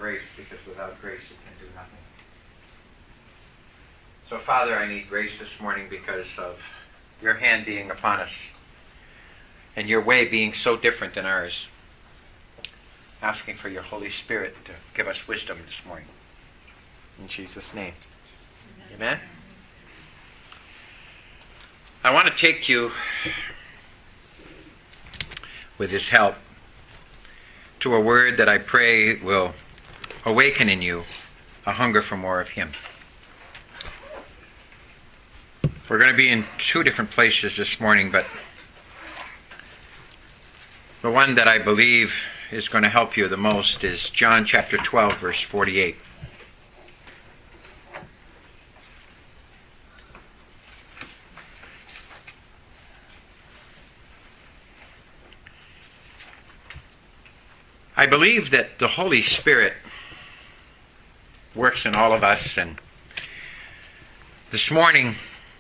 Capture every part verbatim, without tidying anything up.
grace, because without grace you can do nothing. So, Father, I need grace this morning because of your hand being upon us and your way being so different than ours. Asking for your Holy Spirit to give us wisdom this morning. In Jesus' name. Amen. I want to take you, with his help, to a word that I pray will awaken in you a hunger for more of him. We're going to be in two different places this morning, but the one that I believe is going to help you the most is John chapter twelve, verse forty-eight. I believe that the Holy Spirit works in all of us, and this morning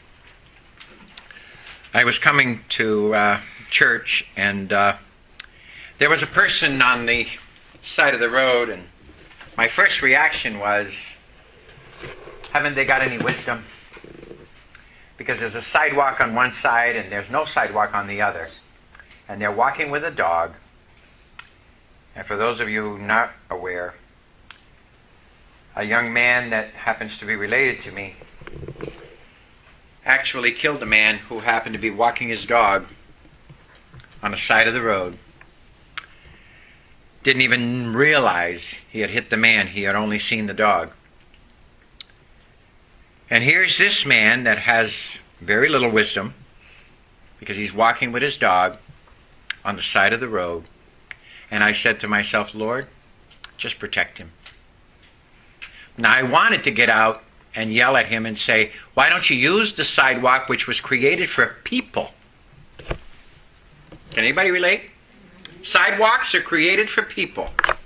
I was coming to uh, church, and uh, there was a person on the side of the road, and my first reaction was, haven't they got any wisdom? Because there's a sidewalk on one side and there's no sidewalk on the other, and they're walking with a dog. And for those of you not aware, a young man that happens to be related to me actually killed a man who happened to be walking his dog on the side of the road. Didn't even realize he had hit the man. He had only seen the dog. And here's this man that has very little wisdom because he's walking with his dog on the side of the road. And I said to myself, Lord, just protect him. Now, I wanted to get out and yell at him and say, why don't you use the sidewalk which was created for people? Can anybody relate? Sidewalks are created for people.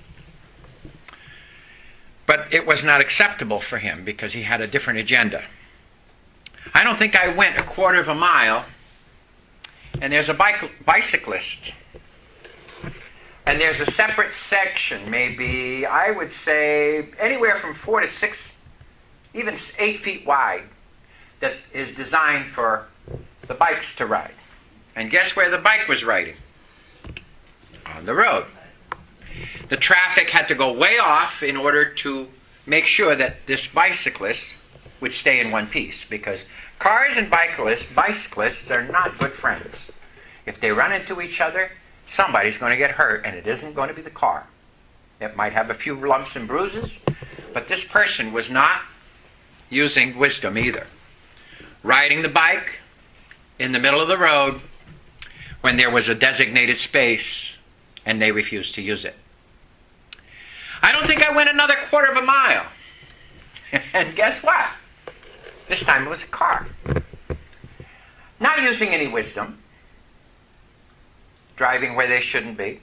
But it was not acceptable for him because he had a different agenda. I don't think I went a quarter of a mile, and there's a bike, bicyclist. And there's a separate section, maybe, I would say, anywhere from four to six, even eight feet wide, that is designed for the bikes to ride. And guess where the bike was riding? On the road. The traffic had to go way off in order to make sure that this bicyclist would stay in one piece, because cars and bicyclists, bicyclists are not good friends. If they run into each other, somebody's going to get hurt, and it isn't going to be the car. It might have a few lumps and bruises, but this person was not using wisdom either. Riding the bike in the middle of the road when there was a designated space, and they refused to use it. I don't think I went another quarter of a mile. And guess what? This time it was a car. Not using any wisdom. Driving where they shouldn't be.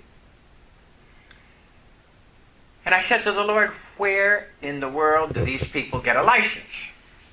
And I said to the Lord, where in the world do these people get a license?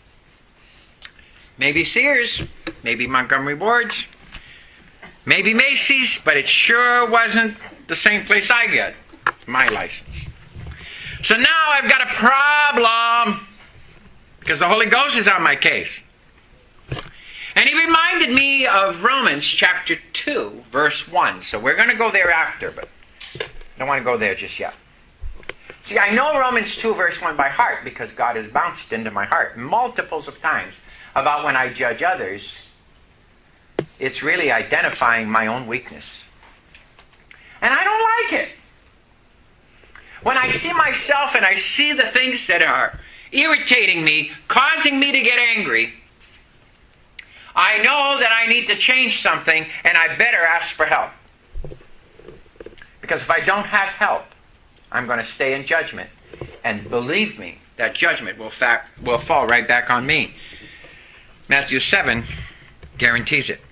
Maybe Sears, maybe Montgomery Ward's, maybe Macy's, but it sure wasn't the same place I get my license. So now I've got a problem because the Holy Ghost is on my case. And he reminded me of Romans chapter two, verse one. So we're going to go there after, but I don't want to go there just yet. See, I know Romans two, verse one by heart because God has bounced into my heart multiples of times about when I judge others. It's really identifying my own weakness. And I don't like it. When I see myself and I see the things that are irritating me, causing me to get angry, I know that I need to change something, and I better ask for help. Because if I don't have help, I'm going to stay in judgment. And believe me, that judgment will, fa- will fall right back on me. Matthew seven guarantees it.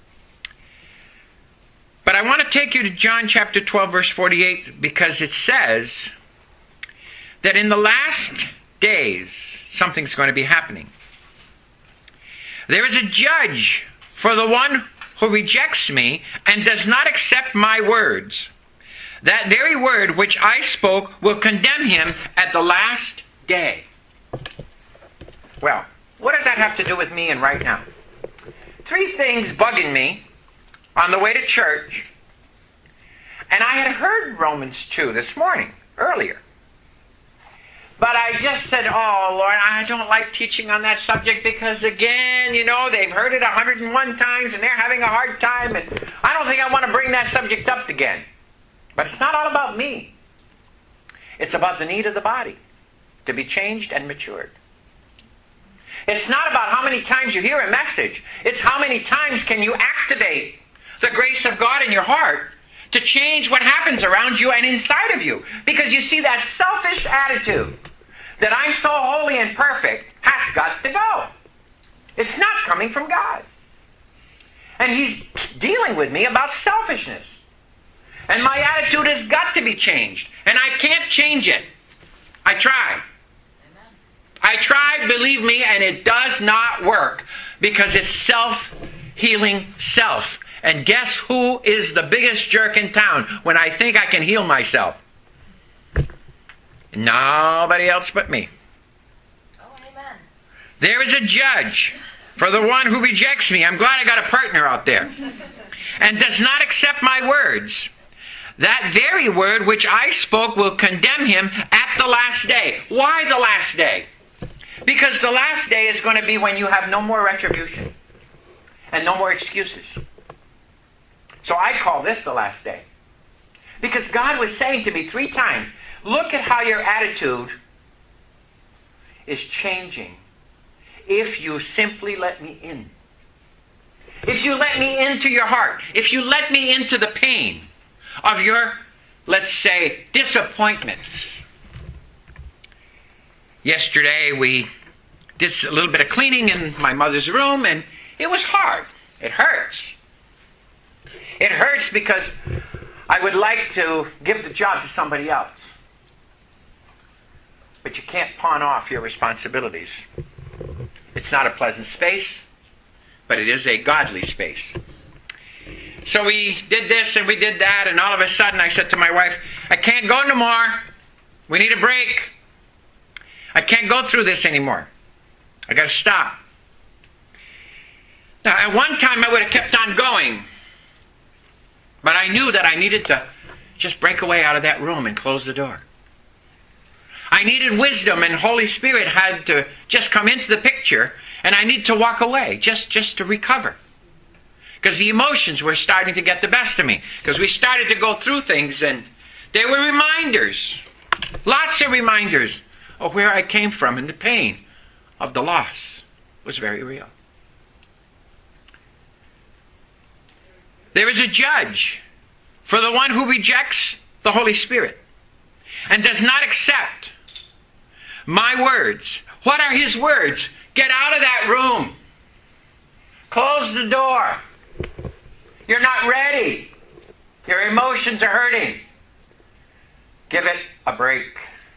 But I want to take you to John chapter twelve, verse forty-eight, because it says that in the last days, something's going to be happening. There is a judge for the one who rejects me and does not accept my words. that very word which I spoke will condemn him at the last day. Well, what does that have to do with me and right now? Three things bugging me on the way to church. And I had heard Romans two this morning, earlier. But I just said, oh, Lord, I don't like teaching on that subject because, again, you know, they've heard it one hundred and one times and they're having a hard time. And I don't think I want to bring that subject up again. But it's not all about me. It's about the need of the body to be changed and matured. It's not about how many times you hear a message. It's how many times can you activate the grace of God in your heart to change what happens around you and inside of you. Because you see, that selfish attitude that I'm so holy and perfect has got to go. It's not coming from God. And He's dealing with me about selfishness. And my attitude has got to be changed. And I can't change it. I try. I try, believe me, and it does not work. Because it's self-healing self. And guess who is the biggest jerk in town when I think I can heal myself? Nobody else but me. Oh, amen. There is a judge for the one who rejects me. I'm glad I got a partner out there. And does not accept my words. That very word which I spoke will condemn him at the last day. Why the last day? Because the last day is going to be when you have no more retribution and no more excuses. So I call this the last day. Because God was saying to me three times, look at how your attitude is changing if you simply let me in. If you let me into your heart. If you let me into the pain of your, let's say, disappointments. Yesterday we did a little bit of cleaning in my mother's room, and it was hard. It hurts. It hurts because I would like to give the job to somebody else. But you can't pawn off your responsibilities. It's not a pleasant space, but it is a godly space. So we did this and we did that, and all of a sudden I said to my wife, I can't go no more. We need a break. I can't go through this anymore. I got to stop. Now, at one time I would have kept on going. But I knew that I needed to just break away out of that room and close the door. I needed wisdom, and Holy Spirit had to just come into the picture, and I need to walk away just, just to recover. Because the emotions were starting to get the best of me. Because we started to go through things, and they were reminders. Lots of reminders of where I came from, and the pain of the loss was very real. There is a judge for the one who rejects the Holy Spirit and does not accept my words. What are His words? Get out of that room. Close the door. You're not ready. Your emotions are hurting. Give it a break.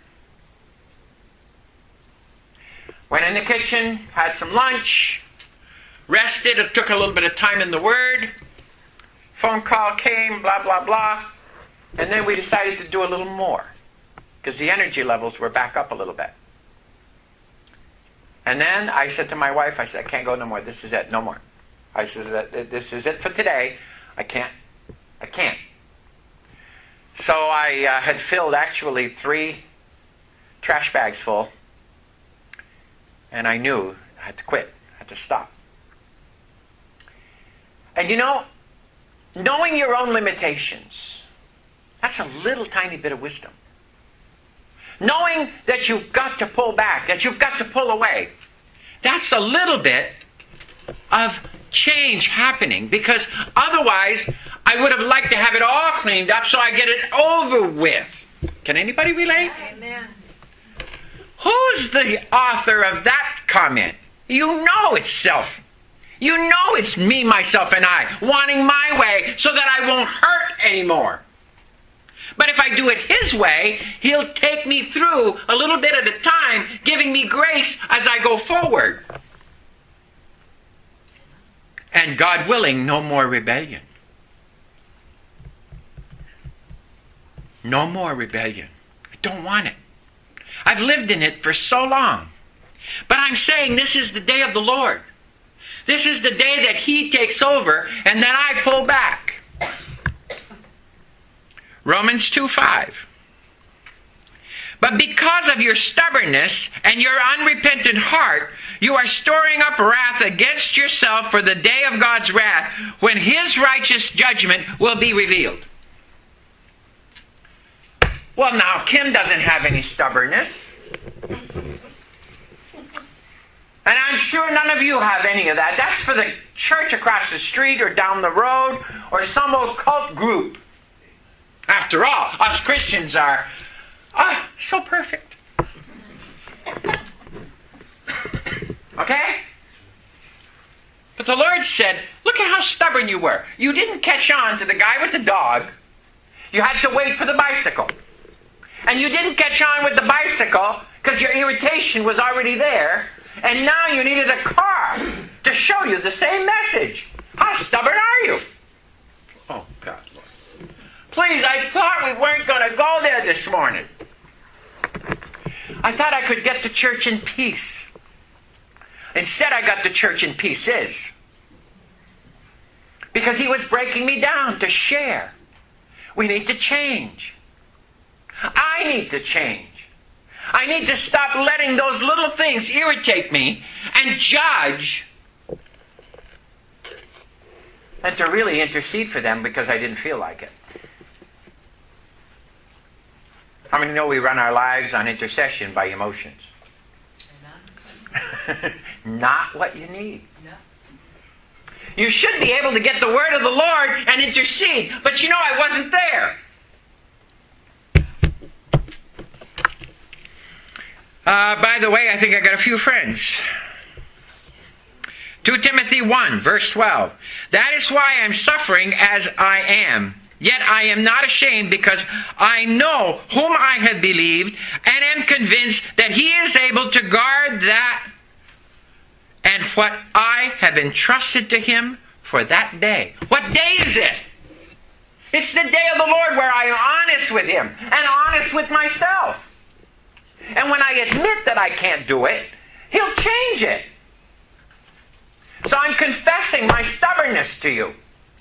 Went in the kitchen, had some lunch, rested. It took a little bit of time in the Word. Phone call came, blah, blah, blah. And then we decided to do a little more. Because the energy levels were back up a little bit. And then I said to my wife, I said, I can't go no more. This is it. No more. I said, this is it for today. I can't. I can't. So I uh, had filled actually three trash bags full. And I knew I had to quit. I had to stop. And you know, knowing your own limitations, that's a little tiny bit of wisdom. Knowing that you've got to pull back, that you've got to pull away, that's a little bit of change happening. Because otherwise, I would have liked to have it all cleaned up so I get it over with. Can anybody relate? Amen. Who's the author of that comment? You know it's self. You know it's me, myself, and I, wanting my way so that I won't hurt anymore. But if I do it His way, He'll take me through a little bit at a time, giving me grace as I go forward. And God willing, no more rebellion. No more rebellion. I don't want it. I've lived in it for so long. But I'm saying this is the day of the Lord. This is the day that He takes over and then I pull back. Romans two five. But because of your stubbornness and your unrepentant heart, you are storing up wrath against yourself for the day of God's wrath, when His righteous judgment will be revealed. Well, now, Kim doesn't have any stubbornness. And I'm sure none of you have any of that. That's for the church across the street or down the road or some old cult group. After all, us Christians are ah, so perfect. Okay? But the Lord said, look at how stubborn you were. You didn't catch on to the guy with the dog. You had to wait for the bicycle. And you didn't catch on with the bicycle because your irritation was already there. And now you needed a car to show you the same message. How stubborn are you? Oh, God, Lord. Please, I thought we weren't going to go there this morning. I thought I could get to church in peace. Instead, I got to church in pieces. Because he was breaking me down to share. We need to change. I need to change. I need to stop letting those little things irritate me and judge, and to really intercede for them because I didn't feel like it. How many know we run our lives on intercession by emotions? Not what you need. You should be able to get the word of the Lord and intercede, but you know I wasn't there. Uh, by the way, I think I got a few friends. Second Timothy one, verse twelve. That is why I am suffering as I am. Yet I am not ashamed, because I know whom I have believed and am convinced that He is able to guard that and what I have entrusted to Him for that day. What day is it? It's the day of the Lord where I am honest with Him and honest with myself. And when I admit that I can't do it, He'll change it. So I'm confessing my stubbornness to you.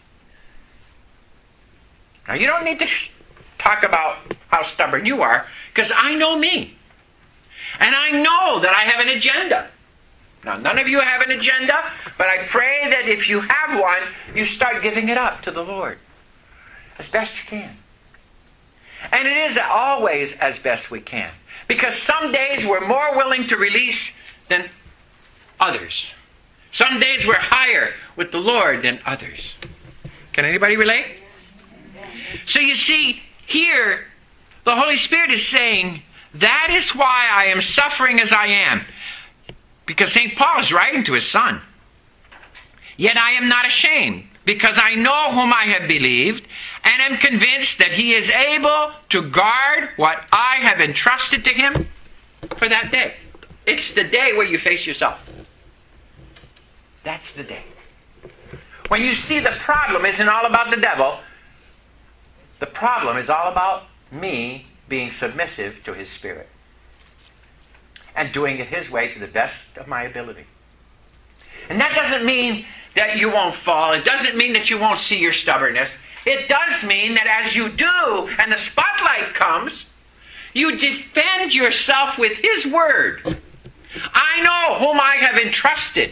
Now, you don't need to talk about how stubborn you are, because I know me. And I know that I have an agenda. Now, none of you have an agenda, but I pray that if you have one, you start giving it up to the Lord as best you can. And it is always as best we can. Because some days we're more willing to release than others. Some days we're higher with the Lord than others. Can anybody relate? So you see, here, the Holy Spirit is saying, that is why I am suffering as I am. Because Saint Paul is writing to his son. Yet I am not ashamed, because I know whom I have believed, and am convinced that He is able to guard what I have entrusted to Him for that day. It's the day where you face yourself. That's the day. When you see the problem isn't all about the devil, the problem is all about me being submissive to His Spirit and doing it His way to the best of my ability. And that doesn't mean that you won't fall. It doesn't mean that you won't see your stubbornness. It does mean that as you do, and the spotlight comes, you defend yourself with His Word. I know whom I have entrusted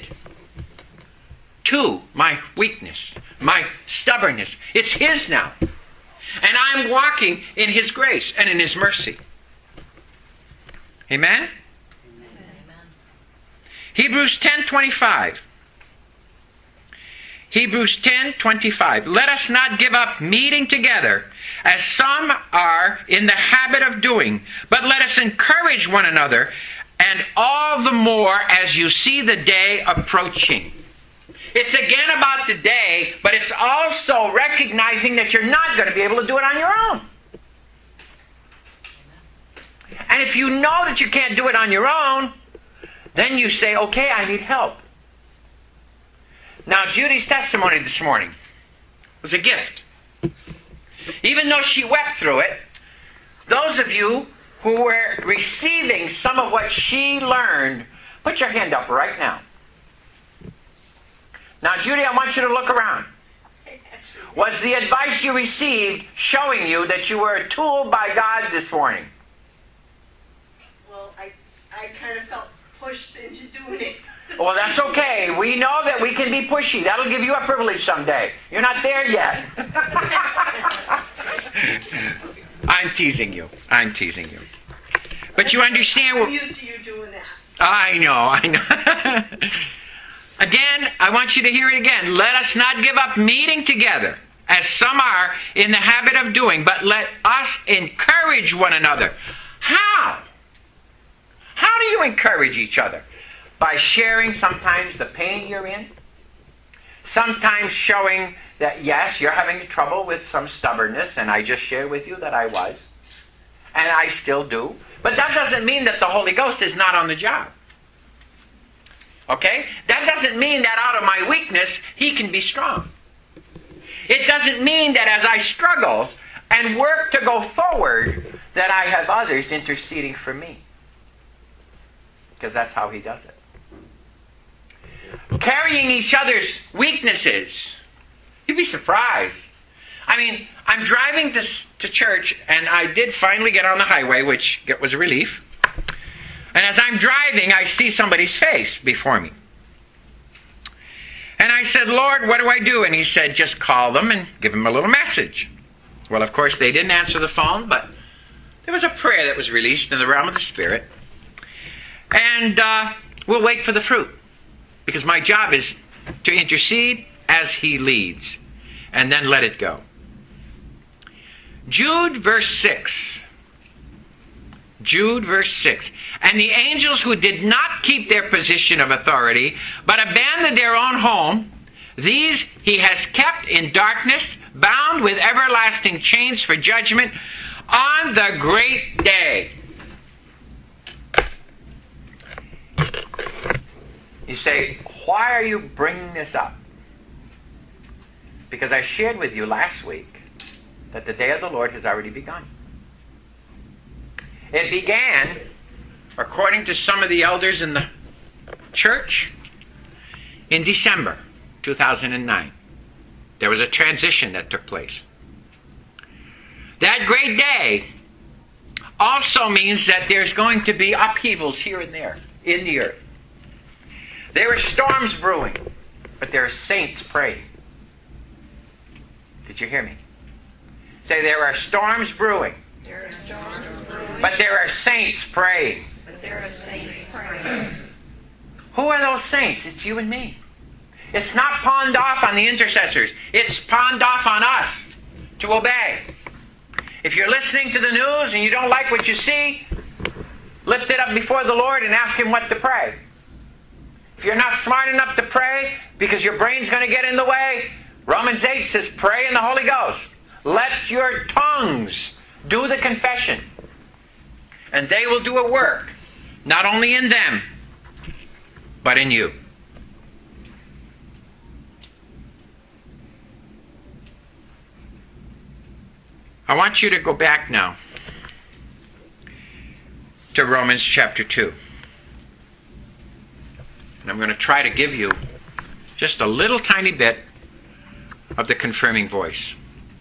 to my weakness, my stubbornness. It's His now. And I'm walking in His grace and in His mercy. Amen? Amen. Hebrews ten twenty-five. Hebrews ten twenty-five. Let us not give up meeting together, as some are in the habit of doing, but let us encourage one another, and all the more as you see the day approaching. It's again about the day, but it's also recognizing that you're not going to be able to do it on your own. And if you know that you can't do it on your own, then you say, okay, I need help. Now, Judy's testimony this morning was a gift. Even though she wept through it, Those of you who were receiving some of what she learned, put your hand up right now. Now, Judy, I want you to look around. Was the advice you received showing you that you were a tool by God this morning? Well, I, I kind of felt pushed into doing it. Well, that's okay. We know that we can be pushy. That'll give you a privilege someday. You're not there yet. I'm teasing you. I'm teasing you. But you understand... I'm used to you doing that. I know, I know. Again, I want you to hear it again. Let us not give up meeting together, as some are in the habit of doing, but let us encourage one another. How? How do you encourage each other? By sharing sometimes the pain you're in. Sometimes showing that, yes, you're having trouble with some stubbornness, and I just shared with you that I was. And I still do. But that doesn't mean that the Holy Ghost is not on the job. Okay? That doesn't mean that out of my weakness, He can be strong. It doesn't mean that as I struggle and work to go forward, that I have others interceding for me. Because that's how He does it. Carrying each other's weaknesses. You'd be surprised. I mean, I'm driving to, to church, and I did finally get on the highway, which was a relief. And as I'm driving, I see somebody's face before me. And I said, Lord, what do I do? And He said, just call them and give them a little message. Well, of course, they didn't answer the phone, but there was a prayer that was released in the realm of the Spirit. And uh, we'll wait for the fruit. Because my job is to intercede as He leads. And then let it go. Jude verse six. Jude verse six. And the angels who did not keep their position of authority, but abandoned their own home, these He has kept in darkness, bound with everlasting chains for judgment on the great day. You say, why are you bringing this up? Because I shared with you last week that the day of the Lord has already begun. It began, according to some of the elders in the church, in December two thousand nine. There was a transition that took place. That great day also means that there's going to be upheavals here and there in the earth. There are storms brewing, but there are saints praying. Did you hear me? Say, there are storms brewing. There are storms brewing. But there are saints praying. But there are saints praying. Who are those saints? It's you and me. It's not pawned off on the intercessors. It's pawned off on us to obey. If you're listening to the news and you don't like what you see, lift it up before the Lord and ask Him what to pray. If you're not smart enough to pray because your brain's going to get in the way, Romans eight says, pray in the Holy Ghost. Let your tongues do the confession. And they will do a work, not only in them, but in you. I want you to go back now to Romans chapter two. And I'm going to try to give you just a little tiny bit of the confirming voice.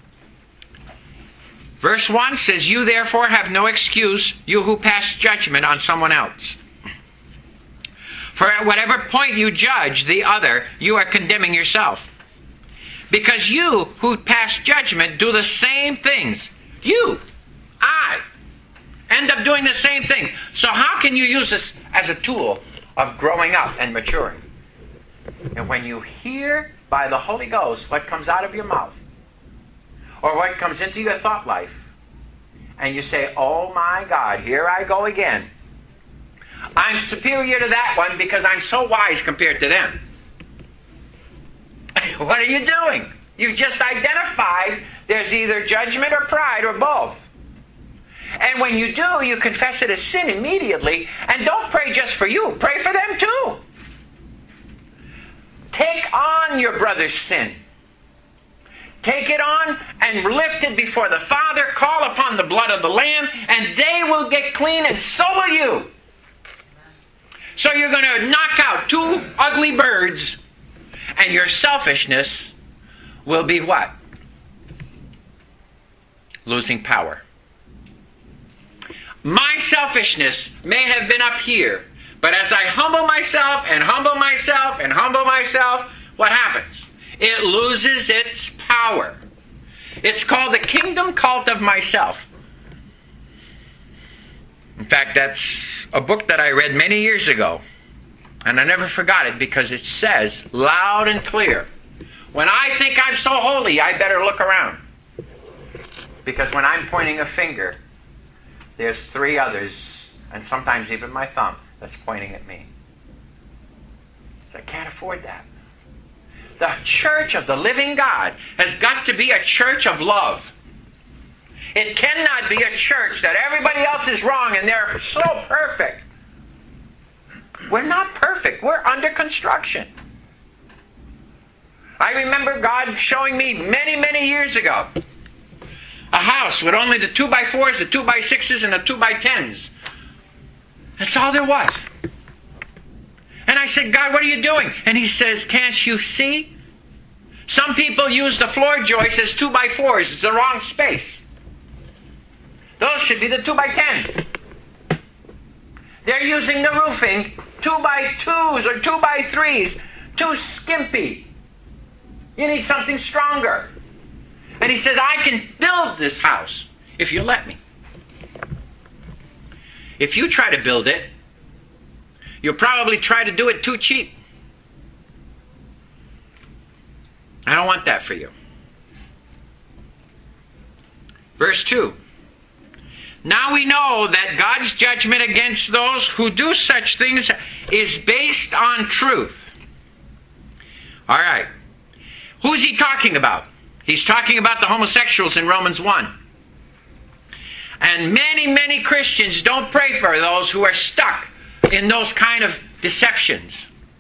Verse one says, you therefore have no excuse, you who pass judgment on someone else. For at whatever point you judge the other, you are condemning yourself. Because you who pass judgment do the same things. You, I, end up doing the same thing. So how can you use this as a tool of growing up and maturing? And when you hear by the Holy Ghost what comes out of your mouth, or what comes into your thought life, and you say, oh my God, here I go again. I'm superior to that one because I'm so wise compared to them. What are you doing? You've just identified there's either judgment or pride or both. And when you do, you confess it as sin immediately. And don't pray just for you. Pray for them too. Take on your brother's sin. Take it on and lift it before the Father. Call upon the blood of the Lamb, and they will get clean, and so will you. So you're going to knock out two ugly birds, and your selfishness will be what? Losing power. My selfishness may have been up here, but as I humble myself and humble myself and humble myself, what happens? It loses its power. It's called the kingdom cult of myself. In fact, that's a book that I read many years ago. And I never forgot it because it says loud and clear, when I think I'm so holy, I better look around. Because when I'm pointing a finger, there's three others, and sometimes even my thumb, that's pointing at me. So I can't afford that. The church of the living God has got to be a church of love. It cannot be a church that everybody else is wrong and they're so perfect. We're not perfect. We're under construction. I remember God showing me many, many years ago a house with only the two by fours, the two by sixes, and the two by tens. That's all there was. And I said, God, what are you doing? And he says, can't you see? Some people use the floor joists as two by fours. It's the wrong space. Those should be the two by tens. They're using the roofing two by twos or two by threes. Too skimpy. You need something stronger. And he said, I can build this house if you let me. If you try to build it, you'll probably try to do it too cheap. I don't want that for you. Verse two. Now we know that God's judgment against those who do such things is based on truth. All right. Who's he talking about? He's talking about the homosexuals in Romans one. And many, many Christians don't pray for those who are stuck in those kind of deceptions.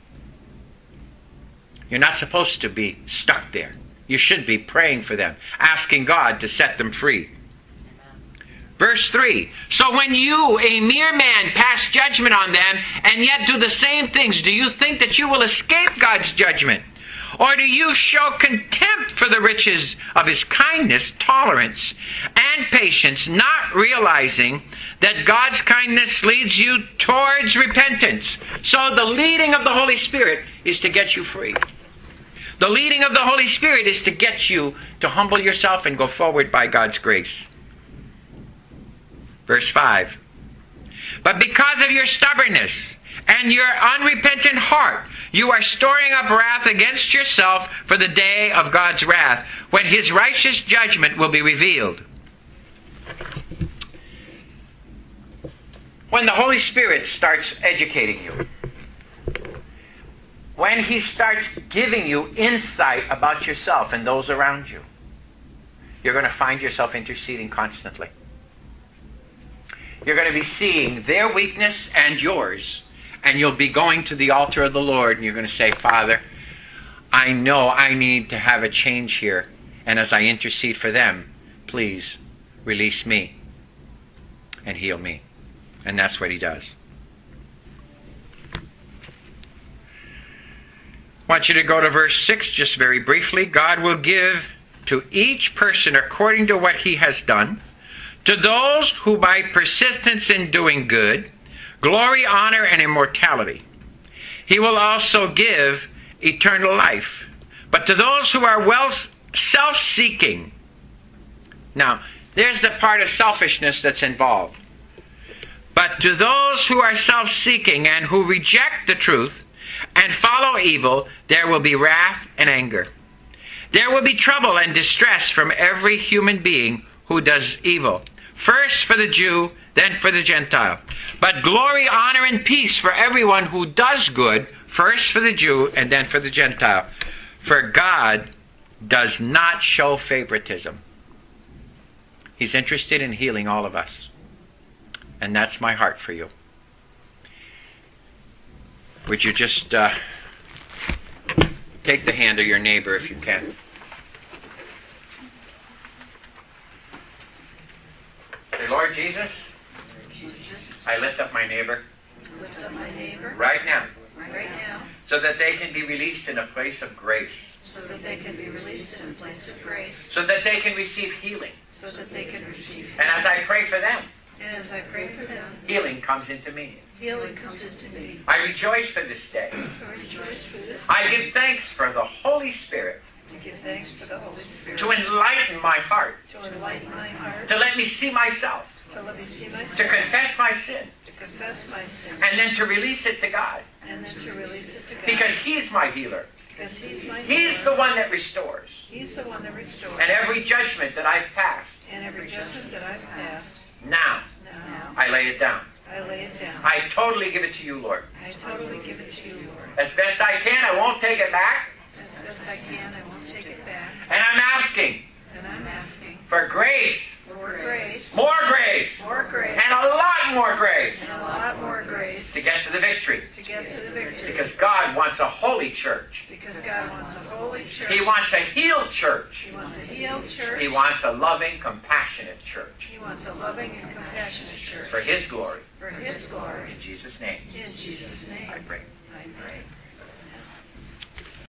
You're not supposed to be stuck there. You should be praying for them, asking God to set them free. Verse three, so when you, a mere man, pass judgment on them, and yet do the same things, do you think that you will escape God's judgment? Or do you show contempt for the riches of his kindness, tolerance, and patience, not realizing that God's kindness leads you towards repentance? So the leading of the Holy Spirit is to get you free. The leading of the Holy Spirit is to get you to humble yourself and go forward by God's grace. Verse five. But because of your stubbornness and your unrepentant heart, you are storing up wrath against yourself for the day of God's wrath, when his righteous judgment will be revealed. When the Holy Spirit starts educating you, when he starts giving you insight about yourself and those around you, you're going to find yourself interceding constantly. You're going to be seeing their weakness and yours, and you'll be going to the altar of the Lord, and you're going to say, Father, I know I need to have a change here, and as I intercede for them, please release me and heal me. And that's what he does. I want you to go to verse six just very briefly. God will give to each person according to what he has done. To those who by persistence in doing good, glory, honor, and immortality, he will also give eternal life. But to those who are well self-seeking, now, there's the part of selfishness that's involved. But to those who are self-seeking and who reject the truth and follow evil, there will be wrath and anger. There will be trouble and distress from every human being who does evil. First for the Jew, then for the Gentile. But glory, honor, and peace for everyone who does good, first for the Jew, and then for the Gentile. For God does not show favoritism. He's interested in healing all of us. And that's my heart for you. Would you just uh, take the hand of your neighbor if you can? Lord Jesus, Jesus, I lift up my neighbor lift up my neighbor right now right now so that they can be released in a place of grace, so that they can be released in a place of grace, so that they can receive healing. so that they can receive And as I pray for them, And as I pray for them, healing comes into me. healing comes into me. I rejoice for this day. I rejoice for this. I give thanks for the Holy Spirit I give thanks for the Holy Spirit to enlighten my heart, to enlighten my heart, to let me see myself, to let me see my to sin, confess my sin, to confess my sin, and then to release it to God. and then to release it to God. Because He's my healer. Because He's my He's healer. the one that restores. He's the one that restores. And every judgment that I've passed, And every judgment that I've passed, now now I lay it down. I lay it down. I totally give it to you, Lord. I totally give it to you, Lord. As best I can, I won't take it back. As best I can, I won't take it back. And I'm asking And I'm asking for grace, for grace, more grace, more grace, and a lot more grace and a lot more grace to get to the victory. to get to the victory. Because God wants a holy church. Because God wants a holy church. He wants a healed church. He wants a healed church. He wants a loving, compassionate church. He wants a loving and compassionate church. For His glory. For His glory. In Jesus' name, In Jesus' name, I pray. I pray.